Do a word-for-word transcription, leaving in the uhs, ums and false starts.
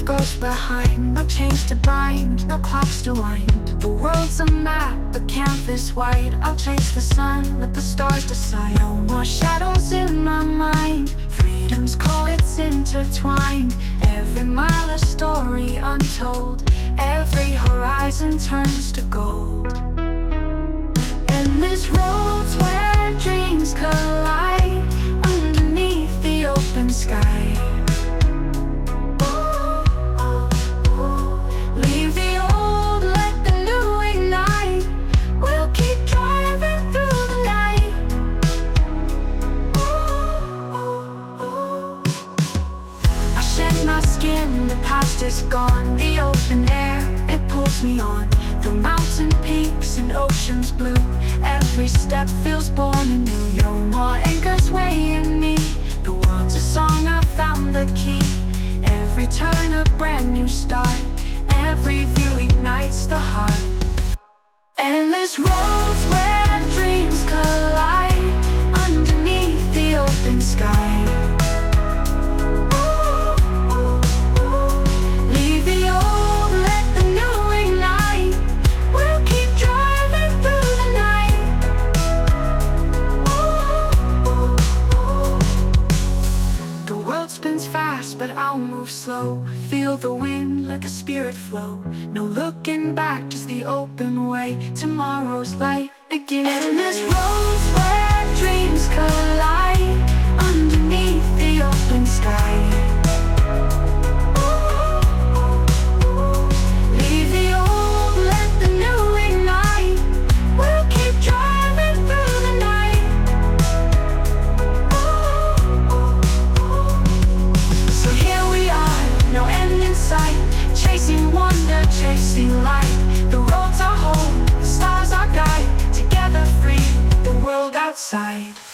life goes behind. No chains to bind, no clocks to wind. The world's a map, a canvas white. I'll chase the sun, let the stars decide. No more shadows in my mind. Freedom's call, it's intertwined. Every mile a story untold. Every horizon turns to gold. Endless roads where dreams collide, underneath the open sky. Leave the old, let the new ignite. We'll keep driving through the night. I shed my skin, the past is gone. The open air, it pulls me on. Through mountain peaks and oceans blue, every step feels born anew. No more anchors weighing me. The world's a song, I found the key. Every turn a brand new start. Every view ignites the heart. Endless roads where dreams collide, underneath the open sky. Leave the old, let the new ignite. We'll keep driving through the night. The world spins fast, but I'll move slow. Feel the wind, let the spirit flow. No looking back, just the open way. Tomorrow's light begins. Endless roads where dreams collide, underneath the open sky. Leave the old, let the new ignite. We'll keep driving through the night. So here we are, no end in sight. Chasing wonder, chasing light. The roads are home, the stars are guide. Together free, the world outside.